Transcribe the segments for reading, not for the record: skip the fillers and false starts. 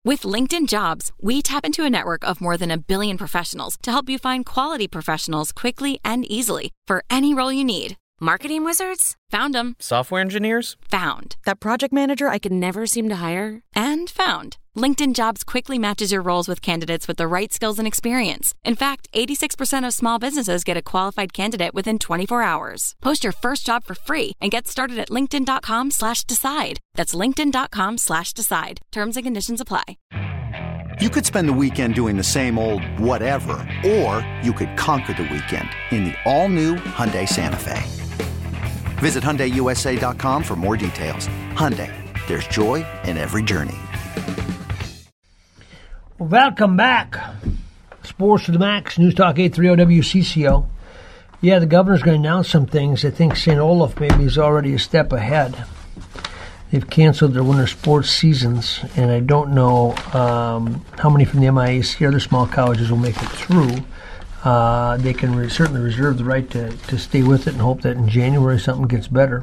With LinkedIn Jobs, we tap into a network of more than 1 billion professionals to help you find quality professionals quickly and easily for any role you need. Marketing wizards? Found them. Software engineers? Found. That project manager I could never seem to hire? And found. LinkedIn Jobs quickly matches your roles with candidates with the right skills and experience. In fact, 86% of small businesses get a qualified candidate within 24 hours. Post your first job for free and get started at linkedin.com/decide. That's linkedin.com/decide. Terms and conditions apply. You could spend the weekend doing the same old whatever, or you could conquer the weekend in the all-new Hyundai Santa Fe. Visit HyundaiUSA.com for more details. Hyundai, there's joy in every journey. Welcome back. Sports to the Max, News Talk 830 WCCO. Yeah, the governor's going to announce some things. I think St. Olaf maybe is already a step ahead. They've canceled their winter sports seasons, and I don't know how many from the MIAC or other small colleges will make it through. They can certainly reserve the right to stay with it and hope that in January something gets better.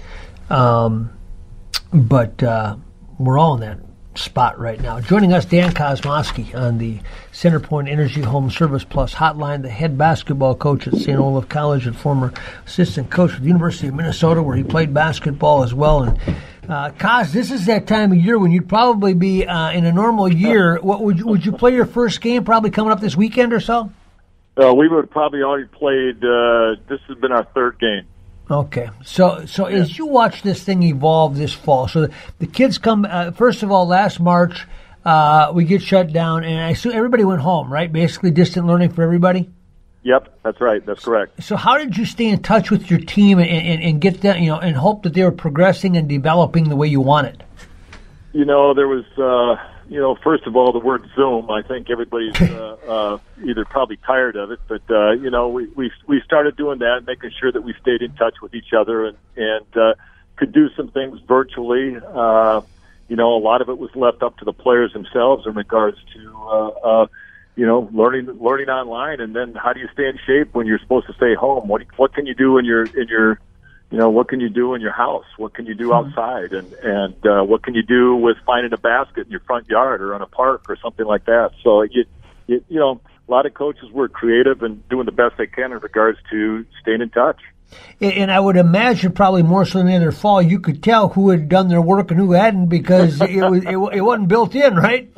But we're all in that spot right now. Joining us, Dan Kosmowski on the Centerpoint Energy Home Service Plus hotline, the head basketball coach at St. Olaf College and former assistant coach at the University of Minnesota, where he played basketball as well. And Kos, this is that time of year when you'd probably be in a normal year. What would you play your first game probably coming up this weekend or so? We would have probably already played. This has been our third game. Okay, so as you watch this thing evolve this fall, so the kids come. First of all, last March we get shut down, and I assume everybody went home, right? Basically, distant learning for everybody. Yep, that's right. That's correct. So, how did you stay in touch with your team and get them, and hope that they were progressing and developing the way you wanted? There was, first of all, the word Zoom. I think everybody's either probably tired of it, but we started doing that, making sure that we stayed in touch with each other and could do some things virtually. A lot of it was left up to the players themselves in regards to learning online, and then how do you stay in shape when you're supposed to stay home? What can you do in your what can you do in your house? What can you do outside? And what can you do with finding a basket in your front yard or on a park or something like that? So, a lot of coaches were creative and doing the best they can in regards to staying in touch. And I would imagine probably more so than the other fall, you could tell who had done their work and who hadn't because it wasn't built in, right?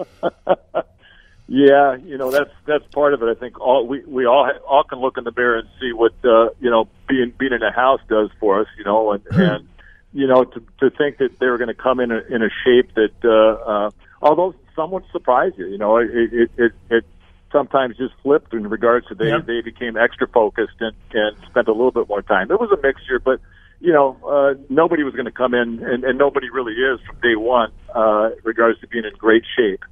Yeah, that's part of it. I think we all can look in the mirror and see what being in a house does for us. And to think that they were going to come in a shape that although some would surprise you, it sometimes just flipped in regards to they became extra focused and spent a little bit more time. It was a mixture, but nobody was going to come in, and nobody really is from day one in regards to being in great shape.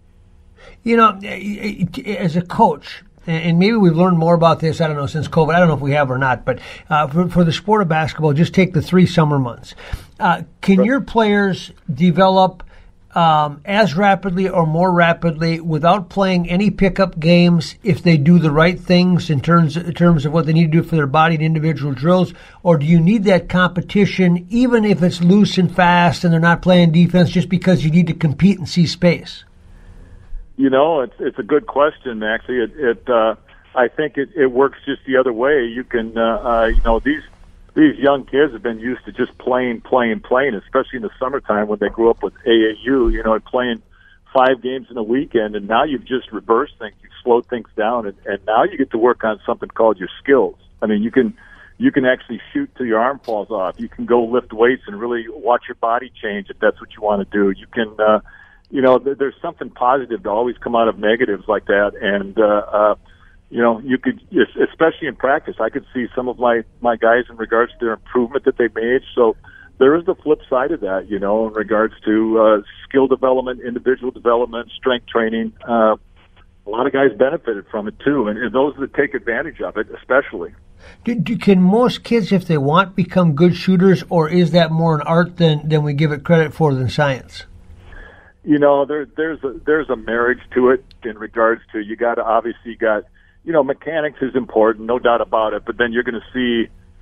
As a coach, and maybe we've learned more about this, I don't know, since COVID. I don't know if we have or not, but for the sport of basketball, just take the 3 summer months. Can your players develop as rapidly or more rapidly without playing any pickup games if they do the right things in terms of what they need to do for their body and individual drills? Or do you need that competition even if it's loose and fast and they're not playing defense just because you need to compete and see space? It's a good question. Actually, I think it works just the other way. You can, these young kids have been used to just playing, especially in the summertime when they grew up with AAU. Playing 5 games in a weekend, and now you've just reversed things. You've slowed things down, and now you get to work on something called your skills. I mean, you can actually shoot till your arm falls off. You can go lift weights and really watch your body change if that's what you want to do. You can. There's something positive to always come out of negatives like that. And, you could, especially in practice, I could see some of my guys in regards to their improvement that they made. So there is the flip side of that, in regards to skill development, individual development, strength training. A lot of guys benefited from it, too. And those that take advantage of it, especially. Can most kids, if they want, become good shooters, or is that more an art than we give it credit for than science? There's a marriage to it in regards to mechanics is important, no doubt about it. But then you're going to see,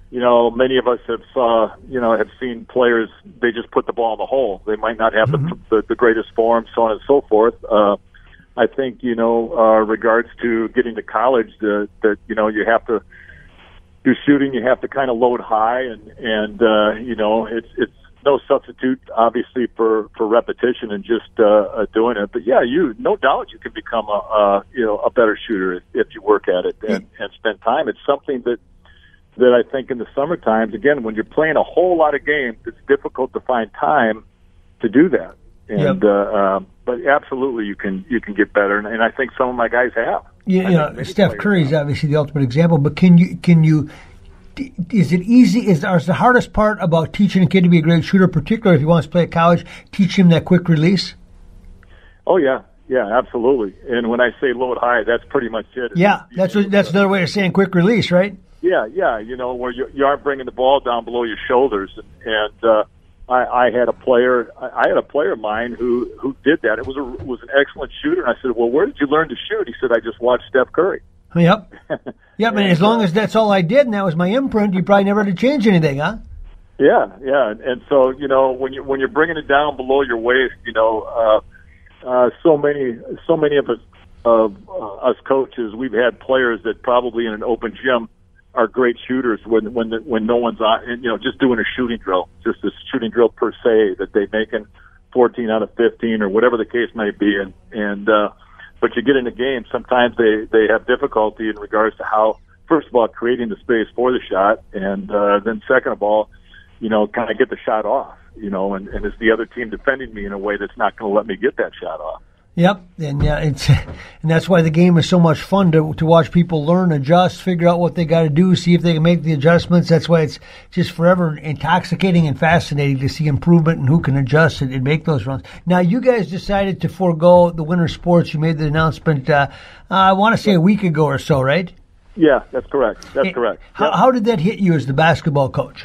many of us have seen players, they just put the ball in the hole. They might not have the greatest form, so on and so forth. I think, regards to getting to college, that you have to do shooting, you have to kind of load high, and it's no substitute, obviously, for repetition and just doing it. But yeah, no doubt you can become a better shooter if you work at it and spend time. It's something that I think in the summer times, again, when you're playing a whole lot of games, it's difficult to find time to do that. And but absolutely, you can get better, and I think some of my guys have. Steph Curry is obviously the ultimate example. But can you? Is it easy? Is the hardest part about teaching a kid to be a great shooter, particularly if he wants to play at college, teach him that quick release? Oh yeah, absolutely. And when I say load high, that's pretty much it. Yeah, that's another way of saying quick release, right? Yeah. Where you aren't bringing the ball down below your shoulders, and I had a player of mine who did that. It was an excellent shooter, and I said, "Well, where did you learn to shoot?" He said, "I just watched Steph Curry." Yep. Yep, and as long as that's all I did and that was my imprint, you probably never had to change anything, huh? Yeah. And so, when you're bringing it down below your waist, so many of us coaches, we've had players that probably in an open gym are great shooters when no one's on, just doing a shooting drill, just a shooting drill per se that they making 14 out of 15 or whatever the case might be, but you get in a game, sometimes they have difficulty in regards to how, first of all, creating the space for the shot, and then second of all, kind of get the shot off, and is the other team defending me in a way that's not going to let me get that shot off. Yep, and that's why the game is so much fun to watch people learn, adjust, figure out what they got to do, see if they can make the adjustments. That's why it's just forever intoxicating and fascinating to see improvement and who can adjust and make those runs. Now, you guys decided to forego the winter sports. You made the announcement, I want to say a week ago or so, right? Yeah, that's correct. That's correct. How did that hit you as the basketball coach?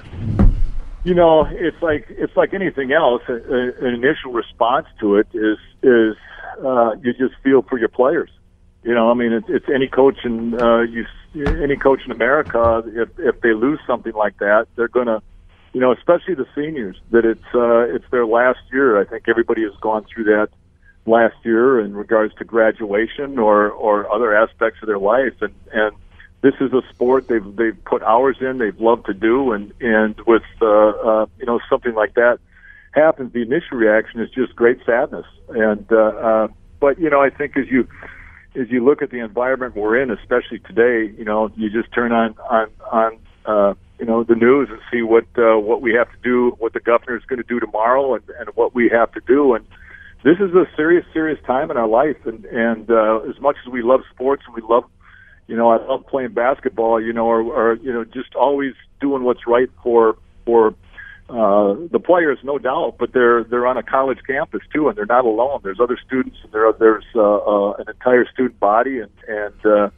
It's like anything else. An initial response to it is you just feel for your players. It's any coach in America. If they lose something like that, they're gonna, especially the seniors. That it's their last year. I think everybody has gone through that last year in regards to graduation or other aspects of their life, and this is a sport they've put hours in, they've loved to do, and with something like that happens, the initial reaction is just great sadness. And but I think as you look at the environment we're in, especially today, you just turn on the news and see what we have to do, what the governor is going to do tomorrow, and what we have to do. And this is a serious time in our life. And as much as we love sports and we love, I love playing basketball, or just always doing what's right for the players, no doubt, but they're on a college campus too, and they're not alone. There's other students, and there's an entire student body, and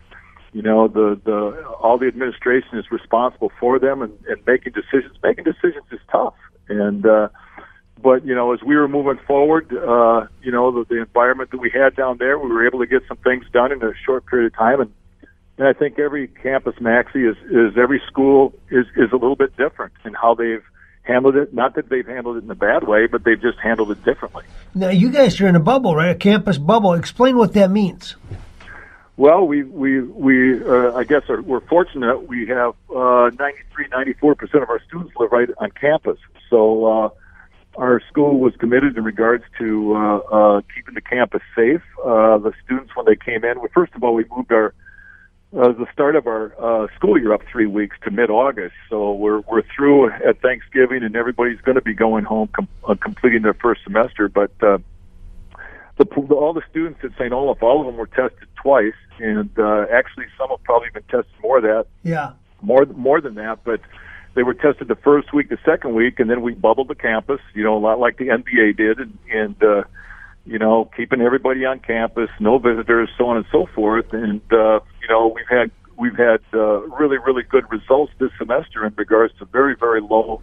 all the administration is responsible for them and making decisions. Making decisions is tough, and but as we were moving forward, the environment that we had down there, we were able to get some things done in a short period of time, and I think every campus, Maxie, is every school is a little bit different in how they've handled it. Not that they've handled it in a bad way, but they've just handled it differently. Now, you guys are in a bubble, right? A campus bubble. Explain what that means. Well, we I guess we're fortunate. We have 94% of our students live right on campus. So our school was committed in regards to keeping the campus safe. The students, when they came in, first of all, we moved the start of our school year up 3 weeks to mid-August. So we're through at Thanksgiving, and everybody's going to be going home completing their first semester. But all the students at St. Olaf, all of them were tested twice, and actually some have probably been tested more than that. But they were tested the first week, the second week, and then we bubbled the campus, a lot like the NBA did, and keeping everybody on campus, no visitors, so on and so forth. And we've had really, really good results this semester in regards to very, very low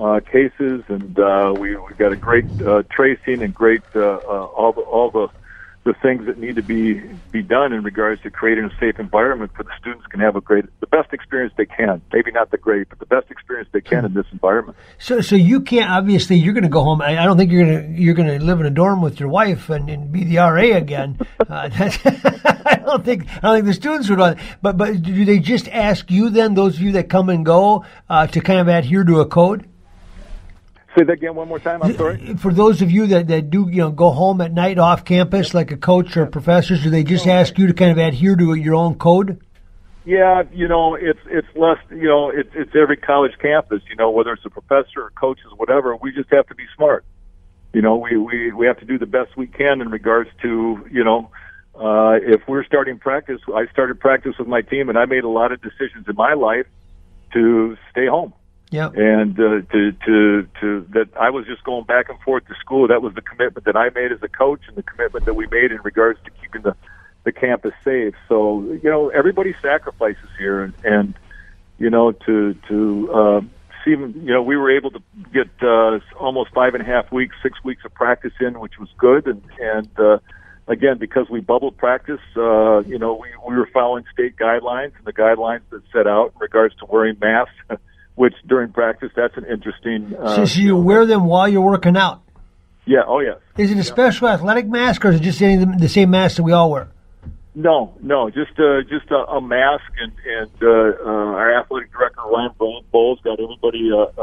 cases, and we've got a great tracing and great all the things that need to be done in regards to creating a safe environment for the students can have the best experience they can. Maybe not the great, but the best experience they can in this environment. So you can't, obviously you're going to go home. I don't think you're going to live in a dorm with your wife and be the RA again. I don't think the students would want. But do they just ask you then, those of you that come and go, to kind of adhere to a code? Say that again one more time. I'm sorry. For those of you that do go home at night off campus, like a coach or professors, do they just ask you to kind of adhere to your own code? Yeah, it's less. It's every college campus. Whether it's a professor or coaches, whatever. We just have to be smart. We have to do the best we can in regards to if we're starting practice. I started practice with my team, and I made a lot of decisions in my life to stay home. Yeah, and to that I was just going back and forth to school. That was the commitment that I made as a coach, and the commitment that we made in regards to keeping the campus safe. So everybody sacrifices here, and to see, we were able to get almost 5.5 weeks, 6 weeks of practice in, which was good, and again, because we bubbled practice, we were following state guidelines and the guidelines that set out in regards to wearing masks. Which during practice, that's an interesting. So you wear them while you're working out? Yeah. Oh, yeah. Is it a special athletic mask, or is it just the same mask that we all wear? No, just a mask, and our athletic director Ryan Bowles got everybody,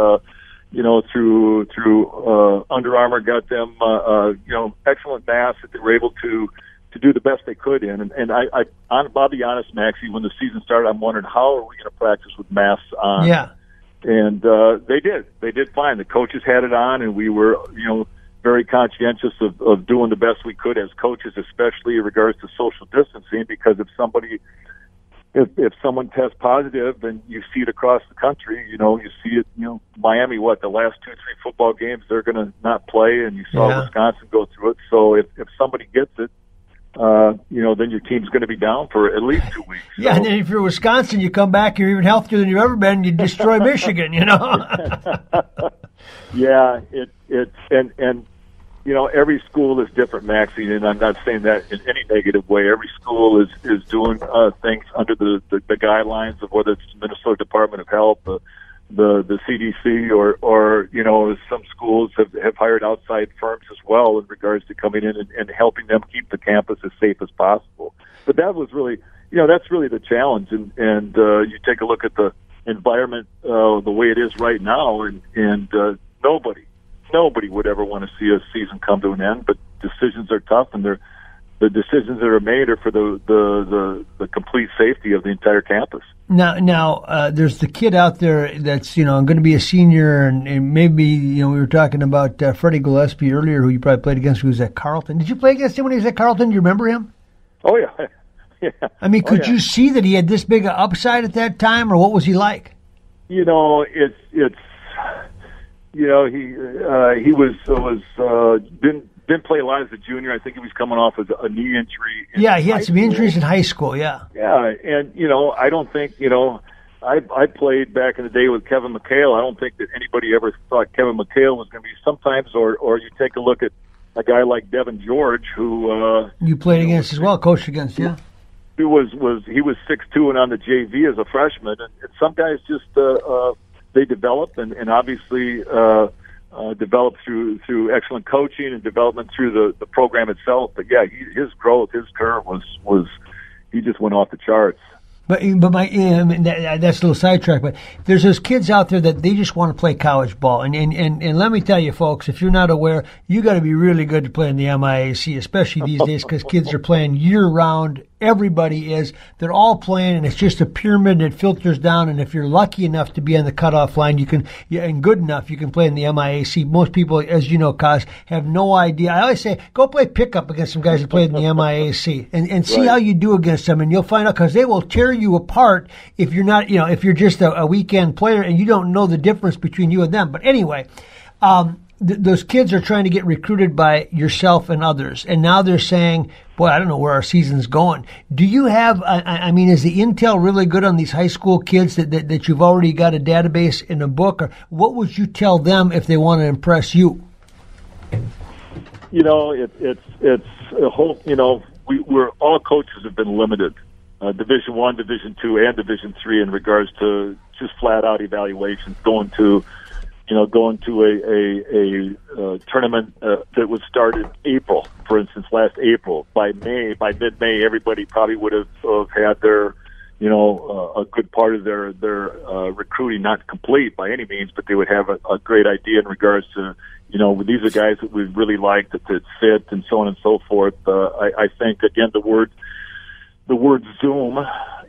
through Under Armour, got them, excellent masks that they were able to do the best they could in. And I'll be honest, Maxie, when the season started, I'm wondering how are we going to practice with masks on? Yeah. And they did fine. The coaches had it on, and we were, very conscientious of doing the best we could as coaches, especially in regards to social distancing, because if someone tests positive, and you see it across the country, you see it, Miami, the last 2-3 football games, they're going to not play, and you saw Wisconsin go through it. So if somebody gets it, then your team's going to be down for at least 2 weeks. So. Yeah, and then if you're Wisconsin, you come back, you're even healthier than you've ever been, and you destroy Michigan, Yeah, every school is different, Maxie, and I'm not saying that in any negative way. Every school is doing things under the guidelines of whether it's the Minnesota Department of Health, the CDC, or some schools have hired outside firms as well in regards to coming in and helping them keep the campus as safe as possible. But that was really, that's really the challenge. And you take a look at the environment the way it is right now, and nobody would ever want to see a season come to an end. But decisions are tough, and the decisions that are made are for the complete safety of the entire campus. Now, there's the kid out there that's going to be a senior, and maybe we were talking about Freddie Gillespie earlier, who you probably played against, who was at Carleton. Did you play against him when he was at Carleton? Do you remember him? Oh yeah. Yeah. I mean, could you see that he had this big an upside at that time, or what was he like? He didn't play a lot as a junior. I think he was coming off of a knee injury. Yeah, he had some injuries in high school, yeah. Yeah, and, I don't think, I played back in the day with Kevin McHale. I don't think that anybody ever thought Kevin McHale was going to be sometimes, or you take a look at a guy like Devin George, who... you played against as well, coached against, yeah. He was 6'2" and on the JV as a freshman, and some guys just, they develop, and obviously... developed through excellent coaching and development through the program itself. But yeah, his growth, his curve was he just went off the charts. But that's a little sidetrack. But there's those kids out there that they just want to play college ball, and let me tell you, folks, if you're not aware, you got to be really good to play in the MIAC, especially these days, because kids are playing year round. Everybody is. They're all playing, and it's just a pyramid, and it filters down. And if you're lucky enough to be on the cutoff line, and good enough, you can play in the MIAC. Most people, as you know, Kaz, have no idea. I always say, go play pickup against some guys that played in the MIAC, and see how you do against them, and you'll find out, because they will tear you apart if you're not, if you're just a weekend player and you don't know the difference between you and them. But anyway, those kids are trying to get recruited by yourself and others, and now they're saying, boy, I don't know where our season's going. Do you have, is the intel really good on these high school kids that you've already got a database in a book, or what would you tell them if they want to impress you? it's a whole. We're all coaches have been limited, Division I, Division II, and Division III in regards to just flat out evaluations. Going to a tournament that was started April, for instance, last April. By mid-May, everybody probably would have had their, a good part of their recruiting, not complete by any means, but they would have a great idea in regards to, these are guys that we really like, that fit, and so on and so forth. I think, again, the word Zoom,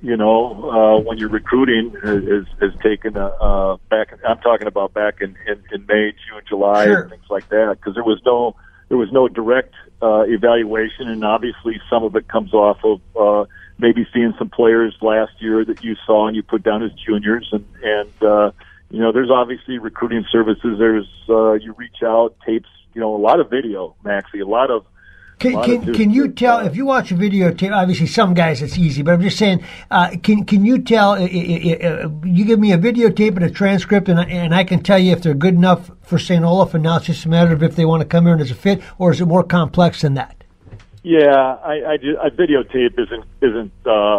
when you're recruiting is taken back. I'm talking about back in May, June, July, sure, and things like that, because there was no direct evaluation, and obviously some of it comes off of maybe seeing some players last year that you saw and you put down as juniors, and there's obviously recruiting services. There's you reach out, tapes, a lot of video, Maxie, a lot of. Can you tell, if you watch a videotape, obviously some guys it's easy, but I'm just saying, can you tell, you give me a videotape and a transcript and I can tell you if they're good enough for St. Olaf, and now it's just a matter of if they want to come here and as a fit, or is it more complex than that? Yeah, I videotape isn't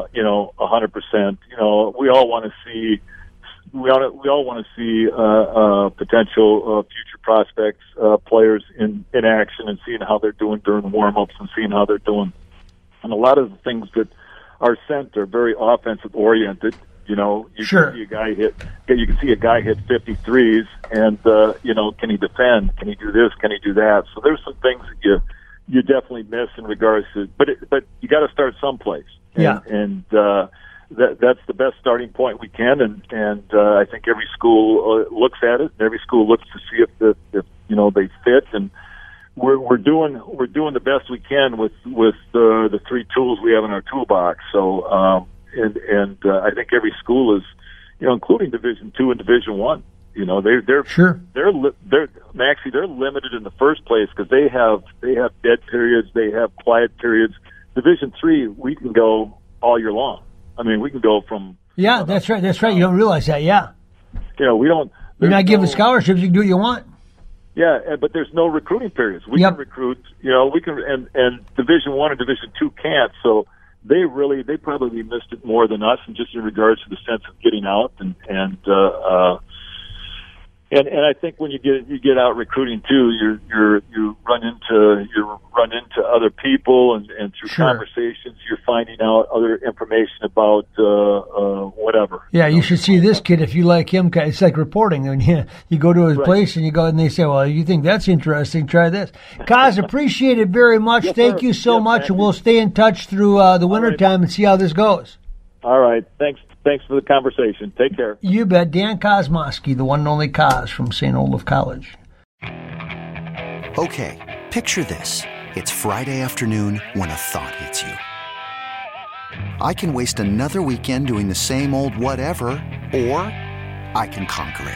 100%. We all want to see. We all want to see potential future prospects, players in action, and seeing how they're doing during warm-ups and seeing how they're doing. And a lot of the things that are sent are very offensive oriented. Sure, can see a guy hit. You can see a guy hit 53s, and can he defend? Can he do this? Can he do that? So there's some things that you definitely miss in regards to. But you got to start someplace. And that's the best starting point we can, and I think every school looks at it, and every school looks to see if they fit, and we're doing the best we can with the three tools we have in our toolbox. So I think every school is, including Division II and Division I. They're sure, they're Maxie, they're limited in the first place because they have dead periods, they have quiet periods. Division III, we can go all year long. I mean, we can go from... Yeah, that's right. You don't realize that, yeah. We don't... You're not giving scholarships. You can do what you want. Yeah, but there's no recruiting periods. We can recruit, we can... And Division I and Division II can't, so they probably missed it more than us, and just in regards to the sense of getting out and I think when you get out recruiting too, you run into other people, and through sure, conversations you're finding out other information about whatever. Yeah, you should see this kid if you like him. It's like reporting. And you go to his place and you go and they say, "Well, you think that's interesting? Try this." Kaz, appreciate it very much. Yes, Thank sir. you so much, Thank and you. we'll stay in touch through the winter time and see how this goes. All right, thanks for the conversation. Take care. You bet. Dan Kosmosky, the one and only Kaz from St. Olaf College. Okay, picture this. It's Friday afternoon when a thought hits you. I can waste another weekend doing the same old whatever, or I can conquer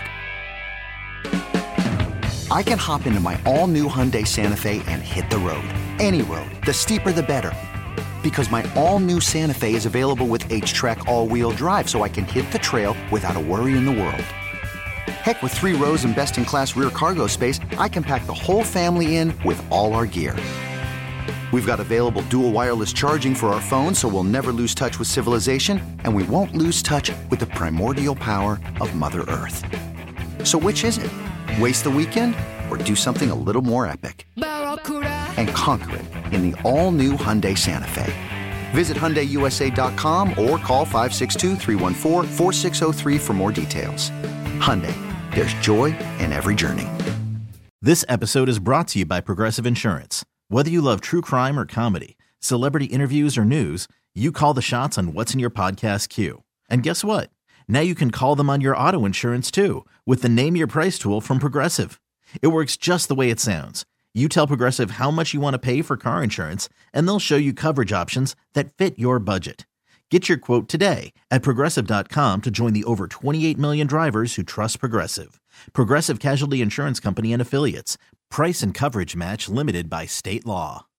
it. I can hop into my all-new Hyundai Santa Fe and hit the road. Any road. The steeper, the better. Because my all-new Santa Fe is available with H-Track all-wheel drive, so I can hit the trail without a worry in the world. Heck, with 3 rows and best-in-class rear cargo space, I can pack the whole family in with all our gear. We've got available dual wireless charging for our phones, so we'll never lose touch with civilization, and we won't lose touch with the primordial power of Mother Earth. So which is it? Waste the weekend or do something a little more epic? And conquer it in the all-new Hyundai Santa Fe. Visit HyundaiUSA.com or call 562-314-4603 for more details. Hyundai, there's joy in every journey. This episode is brought to you by Progressive Insurance. Whether you love true crime or comedy, celebrity interviews or news, you call the shots on what's in your podcast queue. And guess what? Now you can call them on your auto insurance too with the Name Your Price tool from Progressive. It works just the way it sounds. You tell Progressive how much you want to pay for car insurance, and they'll show you coverage options that fit your budget. Get your quote today at Progressive.com to join the over 28 million drivers who trust Progressive. Progressive Casualty Insurance Company and Affiliates. Price and coverage match limited by state law.